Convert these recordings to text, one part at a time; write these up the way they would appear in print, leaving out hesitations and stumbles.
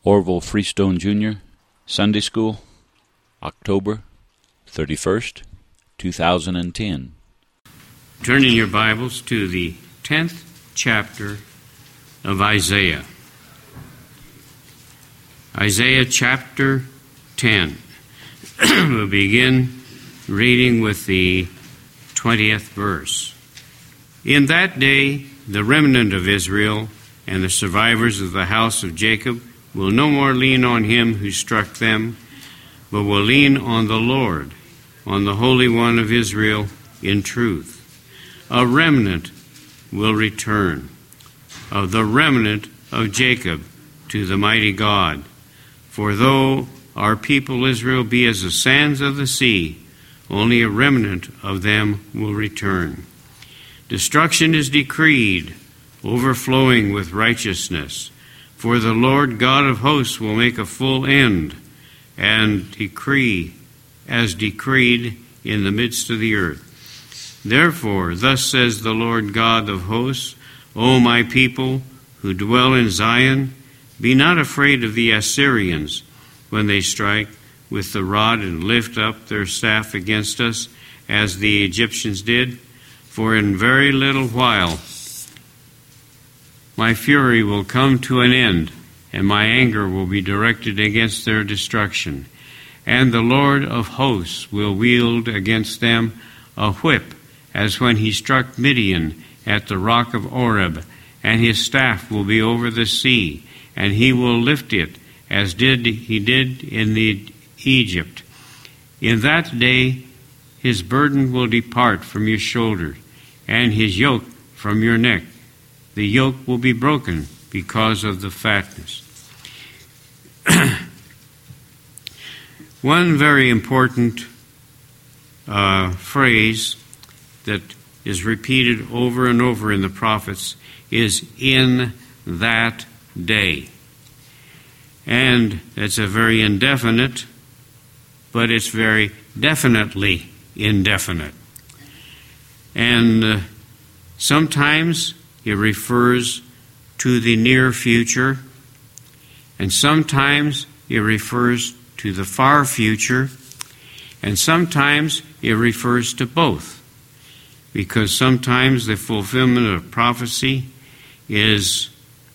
Orville Freestone Jr., Sunday School, October 31st, 2010. Turning your Bibles to the 10th chapter of Isaiah. Isaiah chapter 10. We'll begin reading with the 20th verse. In that day, the remnant of Israel and the survivors of the house of Jacob will no more lean on him who struck them, but will lean on the Lord, on the Holy One of Israel in truth. A remnant will return, of the remnant of Jacob, to the mighty God. For though our people Israel be as the sands of the sea, only a remnant of them will return. Destruction is decreed, overflowing with righteousness. For the Lord God of hosts will make a full end, and decree as decreed in the midst of the earth. Therefore, thus says the Lord God of hosts, O my people who dwell in Zion, be not afraid of the Assyrians when they strike with the rod and lift up their staff against us, as the Egyptians did. For in very little while my fury will come to an end, and my anger will be directed against their destruction. And the Lord of hosts will wield against them a whip, as when he struck Midian at the rock of Oreb, and his staff will be over the sea, and he will lift it, as he did in Egypt. In that day his burden will depart from your shoulder, and his yoke from your neck. The yoke will be broken because of the fatness. One very important phrase that is repeated over and over in the prophets is in that day. And it's a very indefinite, but it's very definitely indefinite. And sometimes it refers to the near future, and sometimes it refers to the far future, and sometimes it refers to both, because sometimes the fulfillment of prophecy is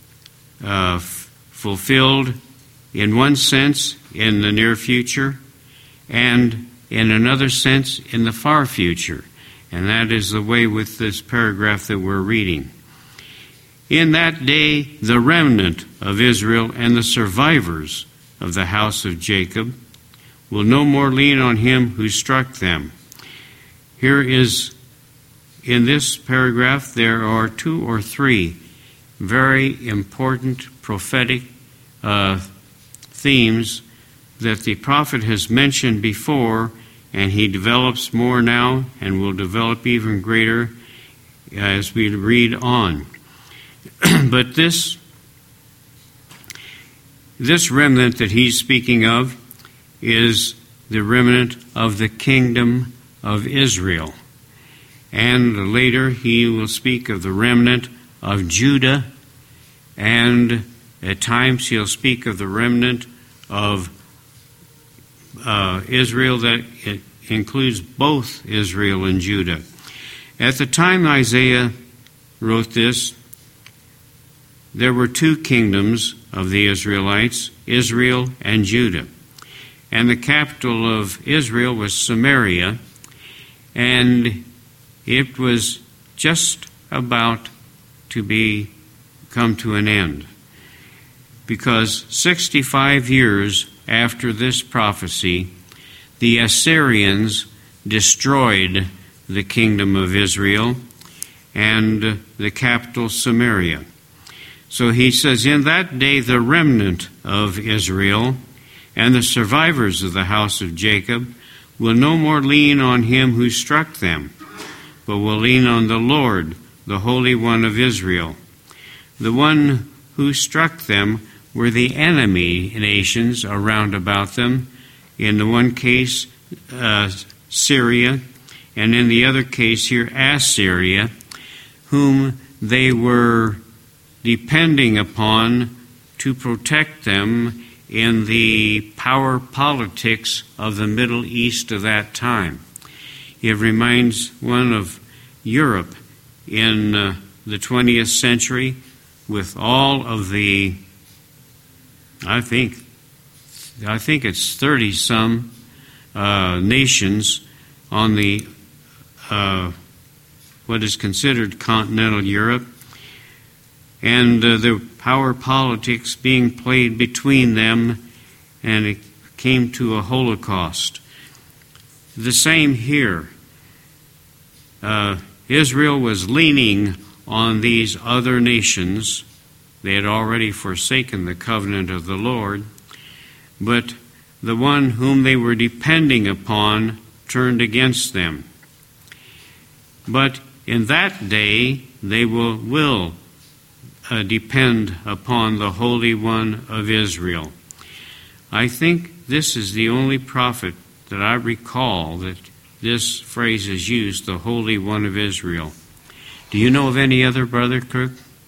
fulfilled in one sense in the near future, and in another sense in the far future. And that is the way with this paragraph that we're reading. In that day, the remnant of Israel and the survivors of the house of Jacob will no more lean on him who struck them. Here is, in this paragraph, there are two or three very important prophetic themes that the prophet has mentioned before, and he develops more now and will develop even greater as we read on. But this remnant that he's speaking of is the remnant of the kingdom of Israel. And later he will speak of the remnant of Judah, and at times he'll speak of the remnant of Israel, that it includes both Israel and Judah. At the time Isaiah wrote this, there were two kingdoms of the Israelites, Israel and Judah. And the capital of Israel was Samaria, and it was just about to come to an end. Because 65 years after this prophecy, the Assyrians destroyed the kingdom of Israel and the capital Samaria. So he says, in that day the remnant of Israel and the survivors of the house of Jacob will no more lean on him who struck them, but will lean on the Lord, the Holy One of Israel. The one who struck them were the enemy nations around about them. In the one case, Syria, and in the other case here, Assyria, whom they were depending upon to protect them in the power politics of the Middle East of that time. It reminds one of Europe in the 20th century, with all of the, I think it's 30-some nations on the what is considered continental Europe, and the power politics being played between them, and it came to a holocaust. The same here. Israel was leaning on these other nations. They had already forsaken the covenant of the Lord, but the one whom they were depending upon turned against them. But in that day they will depend upon the Holy One of Israel. I think this is the only prophet that I recall that this phrase is used, the Holy One of Israel. Do you know of any other, Brother Kirk?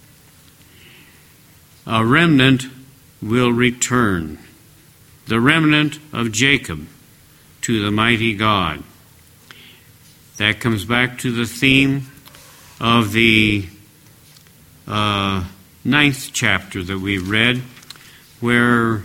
A remnant will return, the remnant of Jacob, to the mighty God. That comes back to the theme of the 9th chapter that we read, where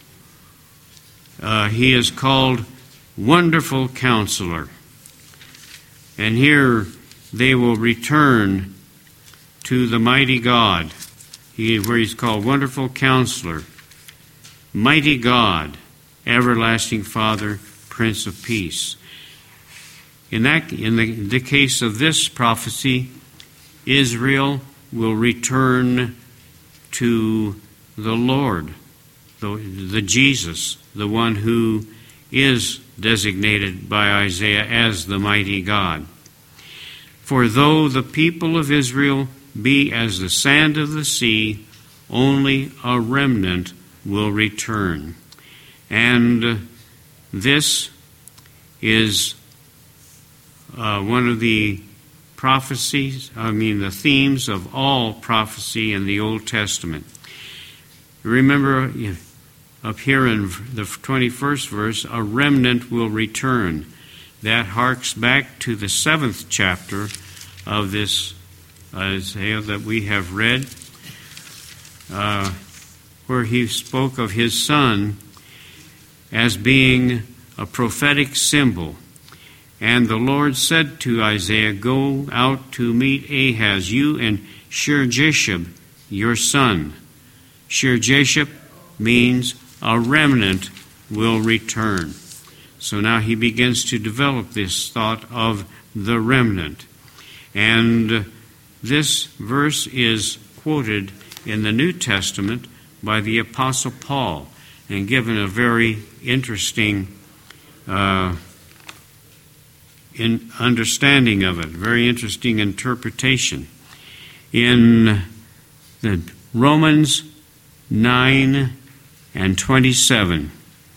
he is called Wonderful Counselor. And here they will return to the mighty God, where he's called Wonderful Counselor, Mighty God, Everlasting Father, Prince of Peace. In the case of this prophecy, Israel will return to the Lord, the Jesus, the one who is designated by Isaiah as the mighty God. For though the people of Israel be as the sand of the sea, only a remnant will return. And this is one of the the themes of all prophecy in the Old Testament. Remember, up here in the 21st verse, a remnant will return. That harks back to the 7th chapter of this Isaiah that we have read, where he spoke of his son as being a prophetic symbol. And the Lord said to Isaiah, "Go out to meet Ahaz, you and Shear-Jashub, your son." Shear-Jashub means a remnant will return. So now he begins to develop this thought of the remnant. And this verse is quoted in the New Testament by the Apostle Paul and given a very interesting understanding of it, very interesting interpretation. In the Romans 9 and 27,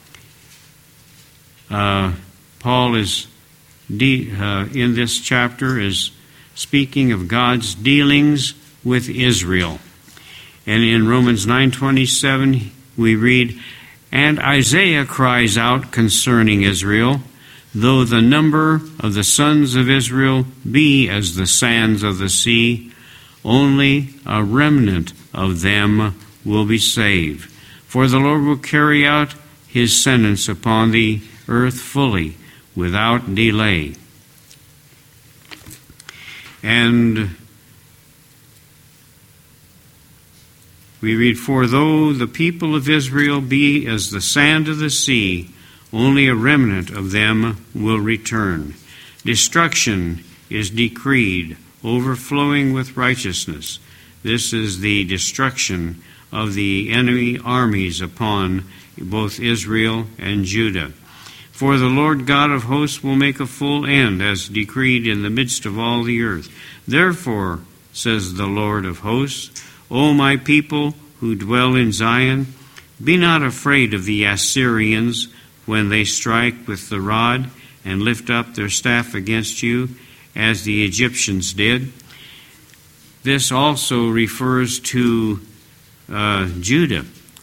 Paul is in this chapter is speaking of God's dealings with Israel. And in Romans 9:27 we read, "And Isaiah cries out concerning Israel, though the number of the sons of Israel be as the sands of the sea, only a remnant of them will be saved. For the Lord will carry out his sentence upon the earth fully, without delay." And we read, "For though the people of Israel be as the sand of the sea, only a remnant of them will return. Destruction is decreed, overflowing with righteousness." This is the destruction of the enemy armies upon both Israel and Judah. "For the Lord God of hosts will make a full end, as decreed in the midst of all the earth. Therefore, says the Lord of hosts, O my people who dwell in Zion, be not afraid of the Assyrians when they strike with the rod and lift up their staff against you, as the Egyptians did." This also refers to Judah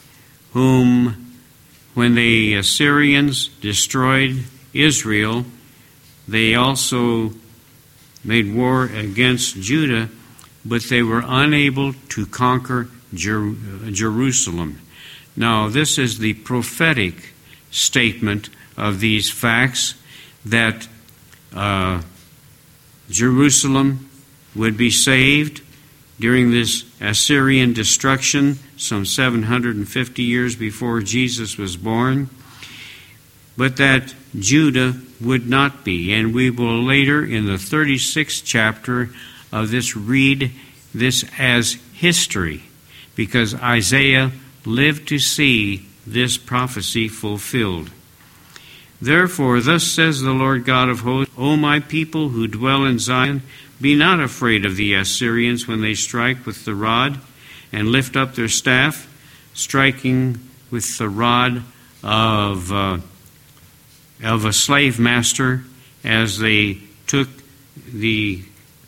whom, when the Assyrians destroyed Israel, they also made war against Judah, but they were unable to conquer Jerusalem. Now, this is the prophetic statement of these facts, that Jerusalem would be saved during this Assyrian destruction some 750 years before Jesus was born, but that Judah would not be. And we will later, in the 36th chapter of this, read this as history, because Isaiah lived to see this prophecy fulfilled. Therefore, thus says the Lord God of hosts, O my people who dwell in Zion, be not afraid of the Assyrians when they strike with the rod and lift up their staff, striking with the rod of a slave master, as they took the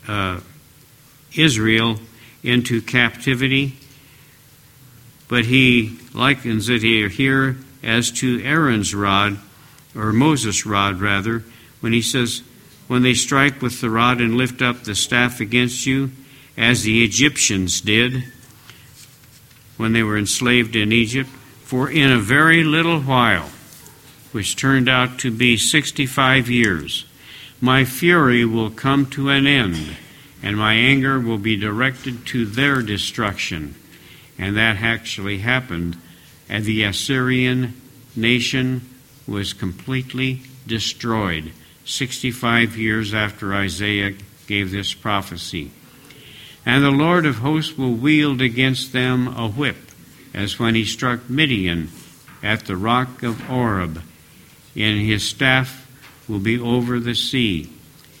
Israel into captivity. But he likens it here as to Aaron's rod, or Moses' rod rather, when he says, when they strike with the rod and lift up the staff against you, as the Egyptians did when they were enslaved in Egypt, for in a very little while, which turned out to be 65 years, my fury will come to an end, and my anger will be directed to their destruction. And that actually happened, and the Assyrian nation was completely destroyed 65 years after Isaiah gave this prophecy. And the Lord of hosts will wield against them a whip, as when he struck Midian at the rock of Oreb. And his staff will be over the sea,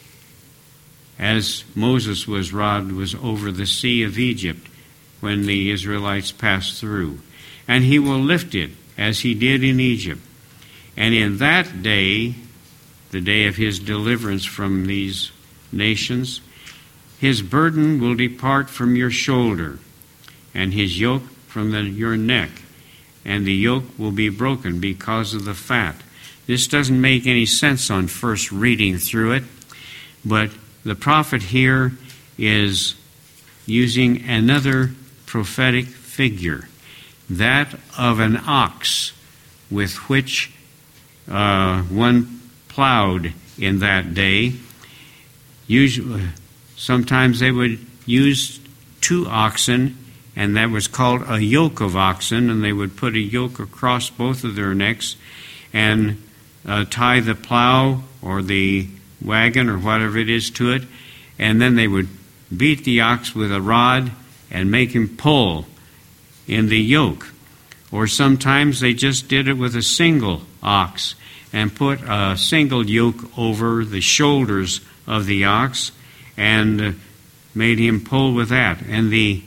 as Moses' rod was over the sea of Egypt when the Israelites passed through. And he will lift it, as he did in Egypt. And in that day, the day of his deliverance from these nations, his burden will depart from your shoulder, and his yoke from your neck, and the yoke will be broken because of the fat. This doesn't make any sense on first reading through it, but the prophet here is using another prophetic figure, that of an ox with which one plowed in that day. Usually, sometimes they would use 2 oxen, and that was called a yoke of oxen, and they would put a yoke across both of their necks and tie the plow or the wagon or whatever it is to it, and then they would beat the ox with a rod and make him pull in the yoke. Or sometimes they just did it with a single ox and put a single yoke over the shoulders of the ox and made him pull with that. And the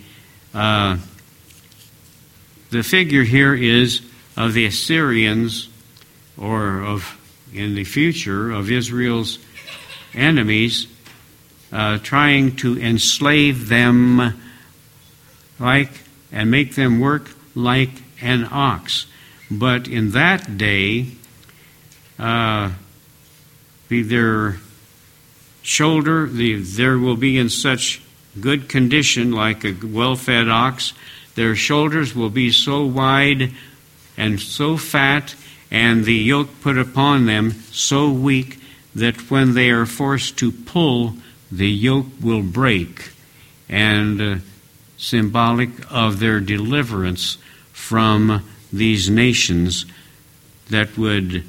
figure here is of the Assyrians, or of, in the future, of Israel's enemies, trying to enslave them and make them work like an ox. But in that day, their shoulder, there will be in such good condition like a well-fed ox. Their shoulders will be so wide and so fat, and the yoke put upon them so weak, that when they are forced to pull, the yoke will break, and symbolic of their deliverance from these nations that would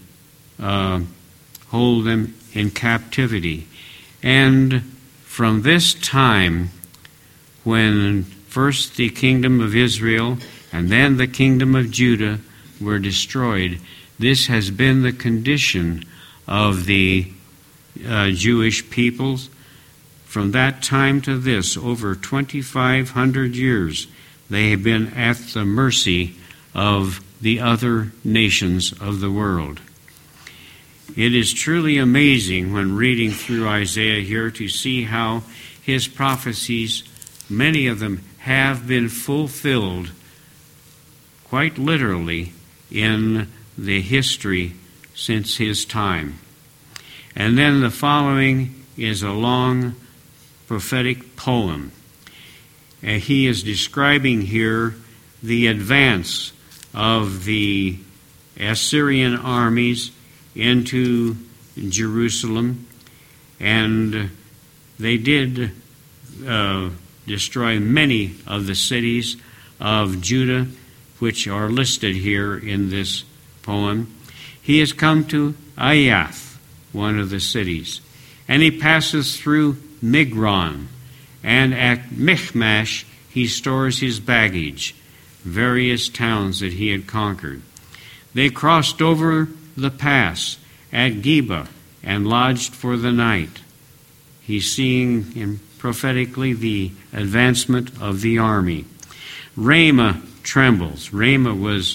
hold them in captivity. And from this time, when first the kingdom of Israel and then the kingdom of Judah were destroyed, this has been the condition of the Jewish peoples. From that time to this, over 2,500 years, they have been at the mercy of the other nations of the world. It is truly amazing when reading through Isaiah here to see how his prophecies, many of them, have been fulfilled quite literally in the history since his time. And then the following is a long prophetic poem. And he is describing here the advance of the Assyrian armies into Jerusalem, and they did destroy many of the cities of Judah, which are listed here in this poem. He has come to Aiath, one of the cities, and he passes through Migron, and at Michmash he stores his baggage, various towns that he had conquered. They crossed over the pass at Geba and lodged for the night. He's seeing prophetically the advancement of the army. Ramah trembles. Ramah was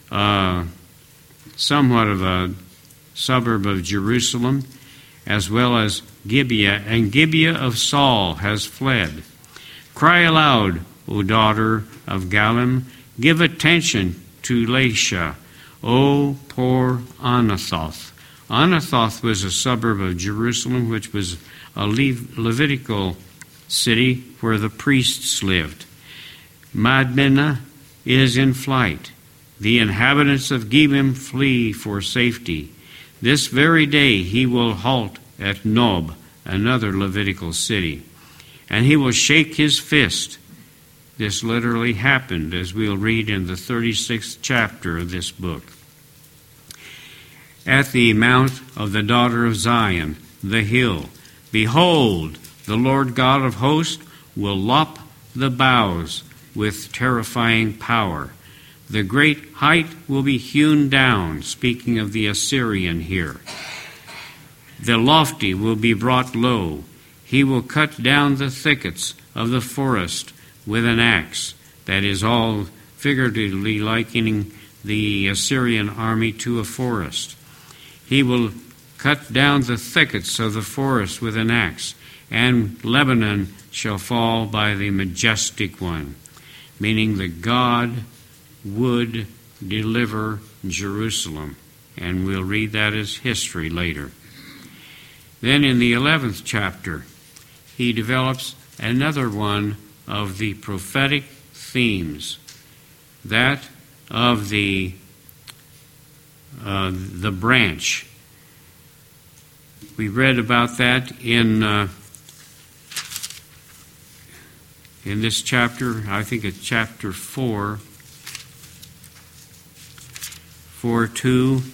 somewhat of a suburb of Jerusalem, as well as Gibeah, and Gibeah of Saul has fled. Cry aloud, O daughter of Gallim, give attention to Laishah, O poor Anathoth. Anathoth was a suburb of Jerusalem, which was a Levitical city where the priests lived. Madmenah is in flight. The inhabitants of Gebim flee for safety. This very day he will halt at Nob, another Levitical city, and he will shake his fist. This literally happened, as we'll read in the 36th chapter of this book. At the mount of the daughter of Zion, the hill, behold, the Lord God of hosts will lop the boughs with terrifying power. The great height will be hewn down, speaking of the Assyrian here. The lofty will be brought low. He will cut down the thickets of the forest with an axe. That is all figuratively likening the Assyrian army to a forest. He will cut down the thickets of the forest with an axe, and Lebanon shall fall by the majestic one, meaning that God would deliver Jerusalem. And we'll read that as history later. Then in the 11th chapter, he develops another one of the prophetic themes, that of the branch. We read about that in this chapter. I think it's chapter 4:2.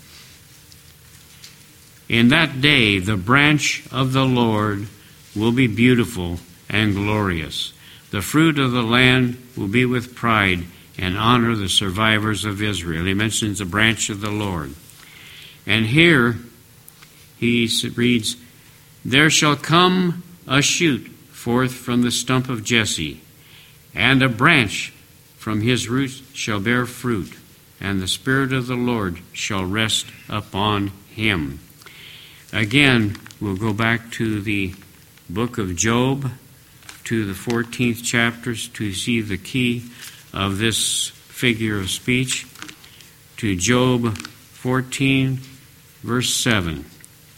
In that day the branch of the Lord will be beautiful and glorious. The fruit of the land will be with pride and honor the survivors of Israel. He mentions the branch of the Lord. And here he reads, there shall come a shoot forth from the stump of Jesse, and a branch from his roots shall bear fruit, and the Spirit of the Lord shall rest upon him. Again, we'll go back to the book of Job, to the 14th chapters, to see the key of this figure of speech. To Job 14, verse 7.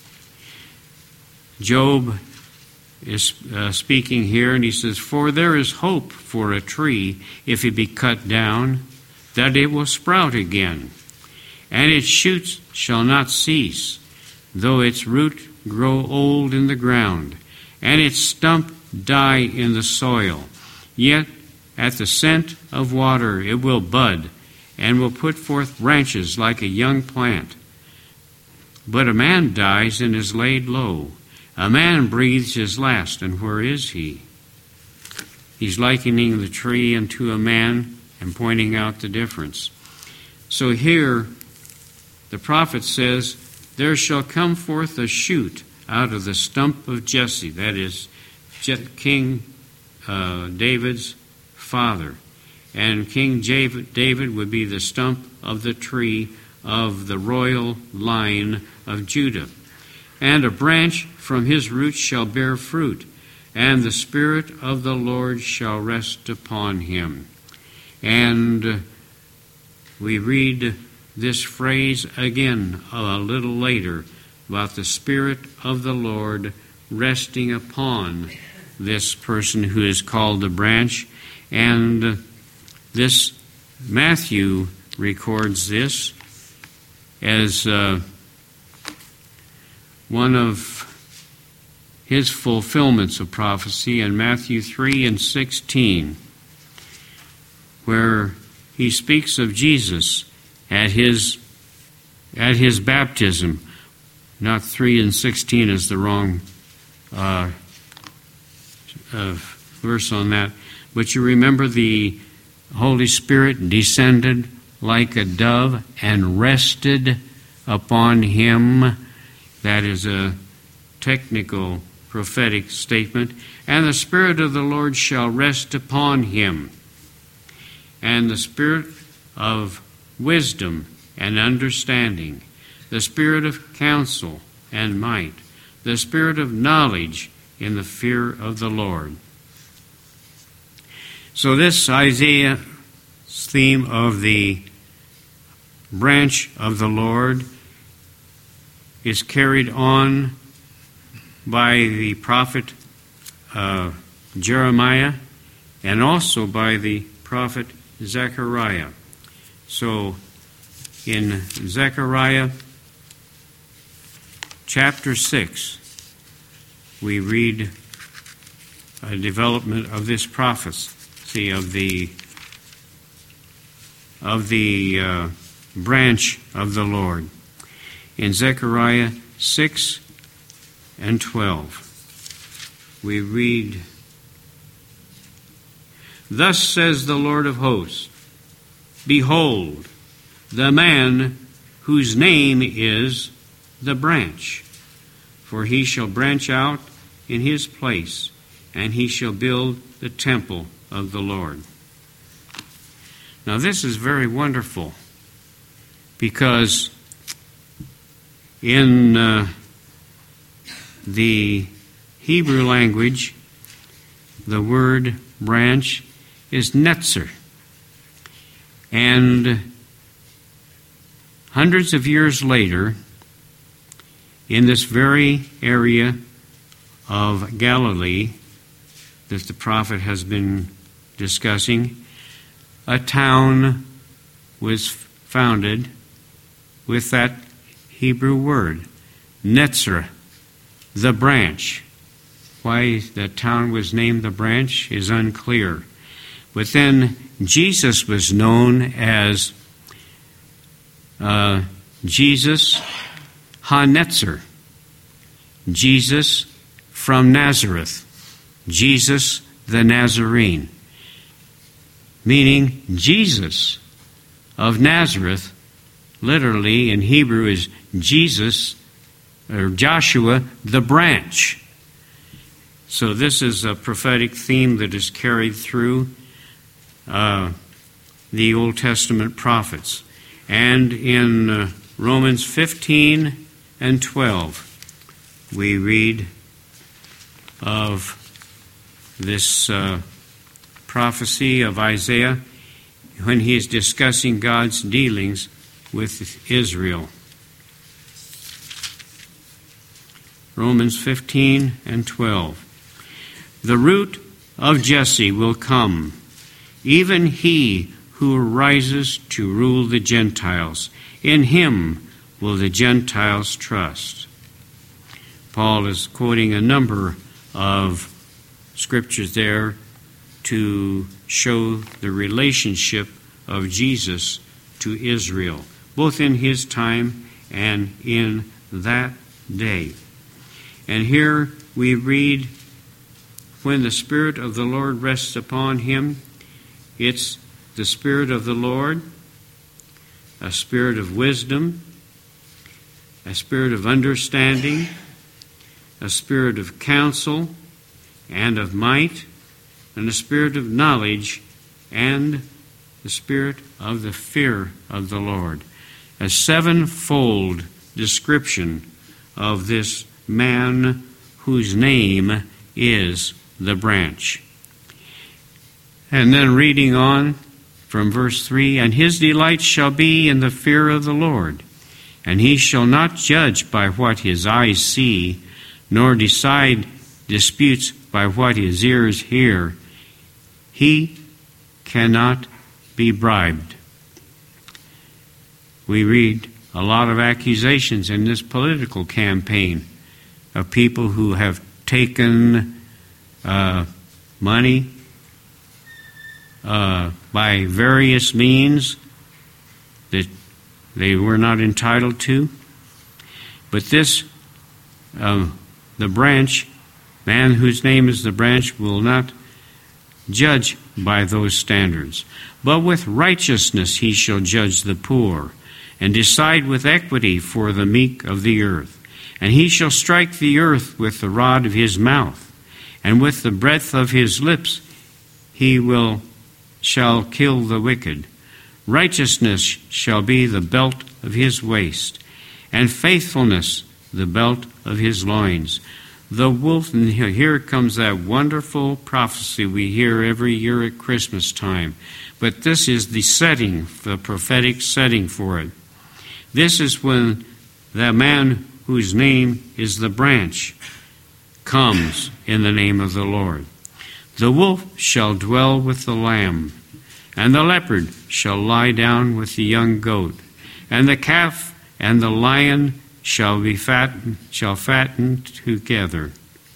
Job is speaking here, and he says, for there is hope for a tree, if it be cut down, that it will sprout again, and its shoots shall not cease, though its root grow old in the ground, and its stump die in the soil. Yet at the scent of water it will bud, and will put forth branches like a young plant. But a man dies and is laid low. A man breathes his last, and where is he? He's likening the tree unto a man and pointing out the difference. So here, the prophet says, there shall come forth a shoot out of the stump of Jesse, that is, King David's father. And King David would be the stump of the tree of the royal line of Judah. And a branch from his roots shall bear fruit, and the Spirit of the Lord shall rest upon him. And we read this phrase again a little later about the Spirit of the Lord resting upon this person who is called the branch. And this Matthew records this as one of his fulfillments of prophecy in Matthew 3:16, where he speaks of Jesus at his baptism. Not 3:16 is the wrong verse on that. But you remember the Holy Spirit descended like a dove and rested upon him. That is a technical prophetic statement. And the Spirit of the Lord shall rest upon him. And the Spirit of wisdom and understanding, the Spirit of counsel and might, the Spirit of knowledge in the fear of the Lord. So this Isaiah's theme of the branch of the Lord is carried on by the prophet Jeremiah and also by the prophet Zechariah. So in Zechariah chapter 6, we read a development of this prophecy of the branch of the Lord. In Zechariah 6:12, we read, "Thus says the Lord of hosts, Behold, the man whose name is the branch, for he shall branch out in his place, and he shall build the temple of the Lord." Now this is very wonderful, because in the Hebrew language, the word branch is netzer. And hundreds of years later, in this very area of Galilee that the prophet has been discussing, a town was founded with that Hebrew word, Netzer, the branch. Why the town was named the branch is unclear. But then Jesus was known as Jesus HaNetzer, Jesus from Nazareth, Jesus the Nazarene, meaning Jesus of Nazareth, literally in Hebrew is Jesus, or Joshua, the branch. So this is a prophetic theme that is carried through the Old Testament prophets. And in Romans 15:12, we read of this prophecy of Isaiah when he is discussing God's dealings with Israel. Romans 15:12. "The root of Jesse will come, even he who arises to rule the Gentiles. In him will the Gentiles trust." Paul is quoting a number of scriptures there to show the relationship of Jesus to Israel, both in his time and in that day. And here we read, when the Spirit of the Lord rests upon him, it's the Spirit of the Lord, a spirit of wisdom, a spirit of understanding, a spirit of counsel and of might, and a spirit of knowledge, and the spirit of the fear of the Lord. A sevenfold description of this man whose name is the branch. And then reading on from verse 3, and his delight shall be in the fear of the Lord, and he shall not judge by what his eyes see, nor decide disputes by what his ears hear. He cannot be bribed. We read a lot of accusations in this political campaign of people who have taken money by various means that they were not entitled to. But this, the branch, man whose name is the branch, will not judge by those standards. But with righteousness he shall judge the poor, and decide with equity for the meek of the earth. And he shall strike the earth with the rod of his mouth, and with the breath of his lips he shall kill the wicked. Righteousness shall be the belt of his waist, and faithfulness the belt of his loins. The wolf, and here comes that wonderful prophecy we hear every year at Christmas time. But this is the setting, the prophetic setting for it. This is when the man whose name is the branch comes in the name of the Lord. The wolf shall dwell with the lamb, and the leopard shall lie down with the young goat, and the calf and the lion shall fatten together,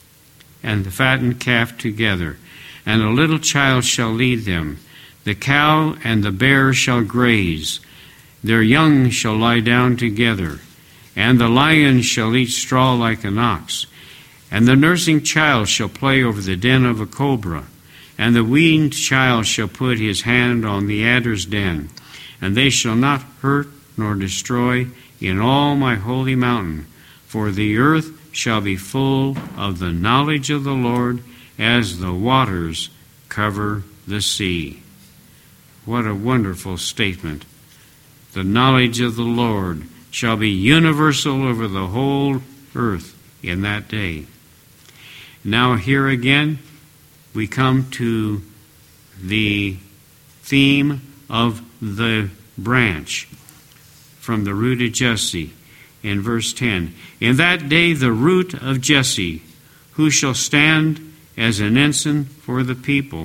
and the fattened calf together, and a little child shall lead them. The cow and the bear shall graze, their young shall lie down together, and the lion shall eat straw like an ox, and the nursing child shall play over the den of a cobra, and the weaned child shall put his hand on the adder's den, and they shall not hurt nor destroy in all my holy mountain, for the earth shall be full of the knowledge of the Lord as the waters cover the sea. What a wonderful statement. The knowledge of the Lord shall be universal over the whole earth in that day. Now here again, we come to the theme of the branch from the root of Jesse in verse 10. In that day the root of Jesse, who shall stand as an ensign for the people,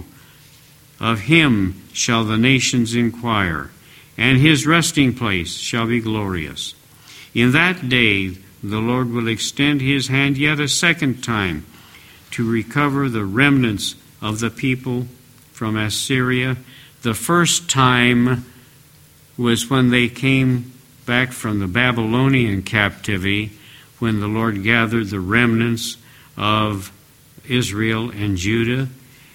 of him shall the nations inquire, and his resting place shall be glorious. In that day the Lord will extend his hand yet a second time to recover the remnants of the people from Assyria. The first time was when they came back from the Babylonian captivity, when the Lord gathered the remnants of Israel and Judah.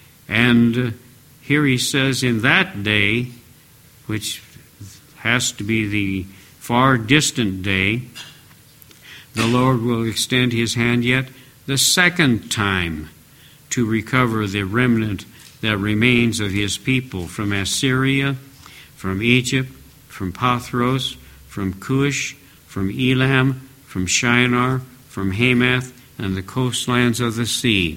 And here he says, in that day, which has to be the far distant day, the Lord will extend his hand yet the second time to recover the remnant that remains of his people from Assyria, from Egypt, from Pathros, from Cush, from Elam, from Shinar, from Hamath, and the coastlands of the sea.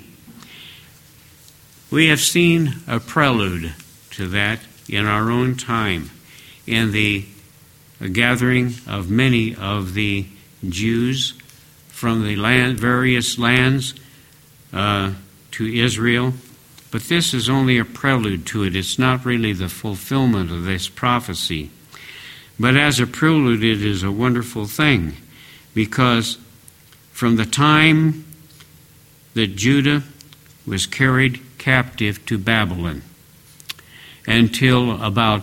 We have seen a prelude to that in our own time, in the gathering of many of the Jews from the various lands to Israel. But this is only a prelude to it. It's not really the fulfillment of this prophecy. But as a prelude, it is a wonderful thing, because from the time that Judah was carried captive to Babylon until about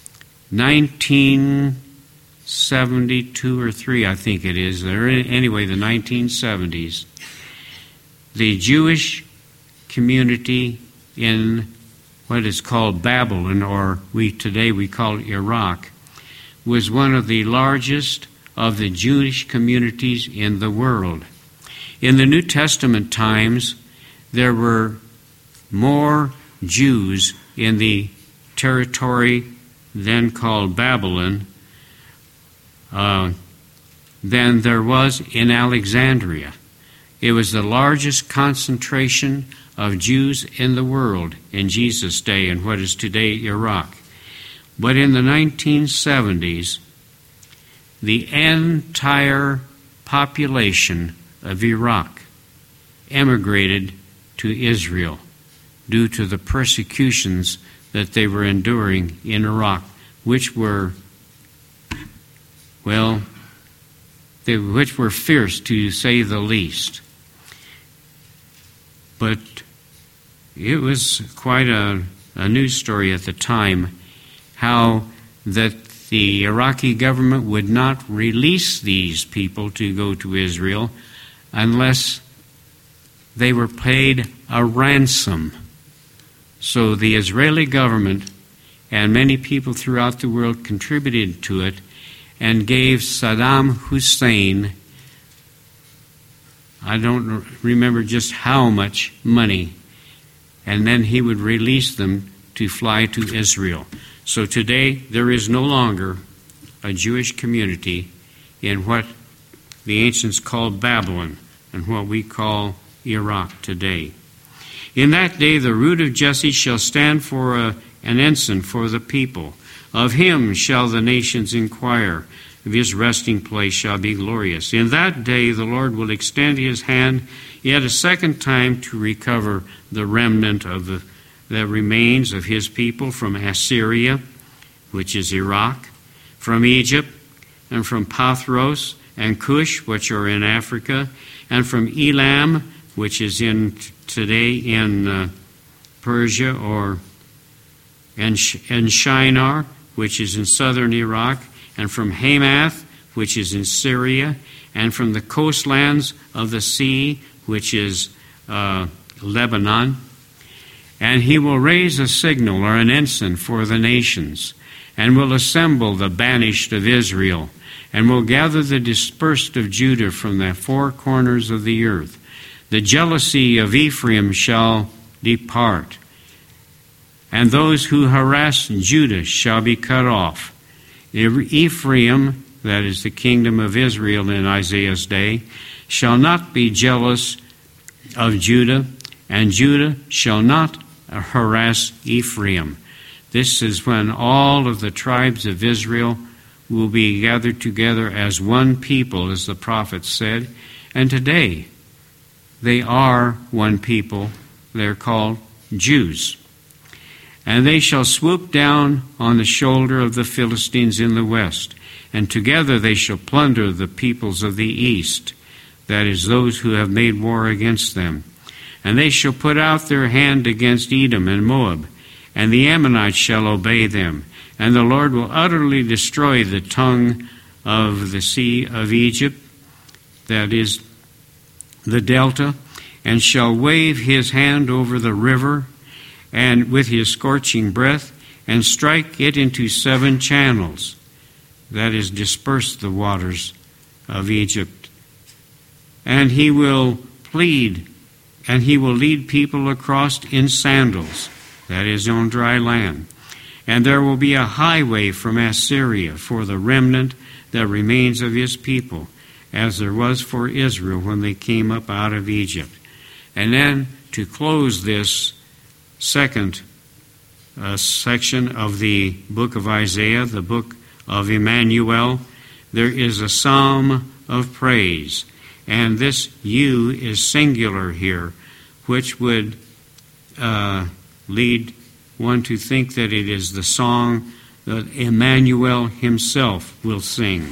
1972 or 3, I think it is, anyway, the 1970s, the Jewish community in what is called Babylon, or today we call Iraq, was one of the largest of the Jewish communities in the world. In the New Testament times, there were more Jews in the territory then called Babylon than there was in Alexandria. It was the largest concentration of Jews in the world in Jesus' day, in what is today Iraq. But in the 1970s, the entire population of Iraq emigrated to Israel due to the persecutions that they were enduring in Iraq, which were fierce, to say the least. But it was quite a news story at the time, how that the Iraqi government would not release these people to go to Israel unless they were paid a ransom. So the Israeli government and many people throughout the world contributed to it and gave Saddam Hussein, I don't remember just how much money, and then he would release them to fly to Israel. So today there is no longer a Jewish community in what the ancients called Babylon and what we call Iraq today. In that day the root of Jesse shall stand for an ensign for the people. Of him shall the nations inquire. Of his resting place shall be glorious. In that day the Lord will extend his hand yet a second time to recover the remnant of that remains of his people from Assyria, which is Iraq, from Egypt, and from Pathros and Cush, which are in Africa, and from Elam, which is today in Persia, and Shinar, which is in southern Iraq, and from Hamath, which is in Syria, and from the coastlands of the sea, which is Lebanon. And he will raise a signal or an ensign for the nations, and will assemble the banished of Israel, and will gather the dispersed of Judah from the four corners of the earth. The jealousy of Ephraim shall depart, and those who harass Judah shall be cut off. Ephraim, that is the kingdom of Israel in Isaiah's day, shall not be jealous of Judah, and Judah shall not harass Ephraim. This is when all of the tribes of Israel will be gathered together as one people, as the prophet said. And today, they are one people. They're called Jews. And they shall swoop down on the shoulder of the Philistines in the west, and together they shall plunder the peoples of the east, that is, those who have made war against them. And they shall put out their hand against Edom and Moab, and the Ammonites shall obey them. And the Lord will utterly destroy the tongue of the sea of Egypt, that is, the delta, and shall wave his hand over the river, and with his scorching breath, and strike it into 7 channels, that is, disperse the waters of Egypt. And he will lead people across in sandals, that is, on dry land. And there will be a highway from Assyria for the remnant that remains of his people, as there was for Israel when they came up out of Egypt. And then, to close this second section of the book of Isaiah, the book of Emmanuel, there is a psalm of praise. And this "you" is singular here, which would lead one to think that it is the song that Emmanuel himself will sing.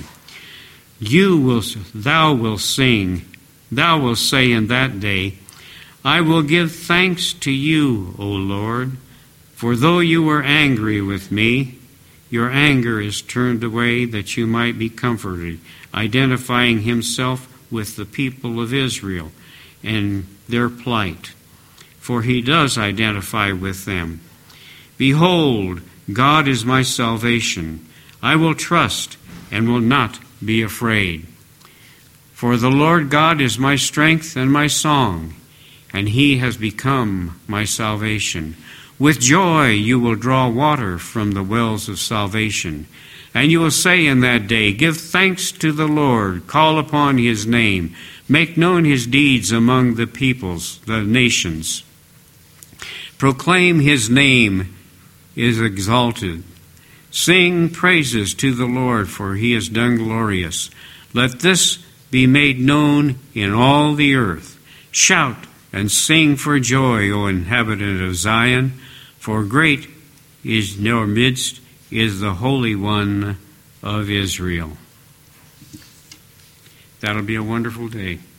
Thou wilt sing, thou wilt say in that day, I will give thanks to you, O Lord, for though you were angry with me, your anger is turned away that you might be comforted, identifying himself with the people of Israel and their plight. For he does identify with them. Behold, God is my salvation. I will trust and will not be afraid. For the Lord God is my strength and my song, and he has become my salvation. With joy you will draw water from the wells of salvation. And you will say in that day, give thanks to the Lord, call upon his name, make known his deeds among the peoples, the nations. Proclaim his name is exalted. Sing praises to the Lord, for he has done glorious. Let this be made known in all the earth. Shout and sing for joy, O inhabitant of Zion, for great is in your midst is the Holy One of Israel. That'll be a wonderful day.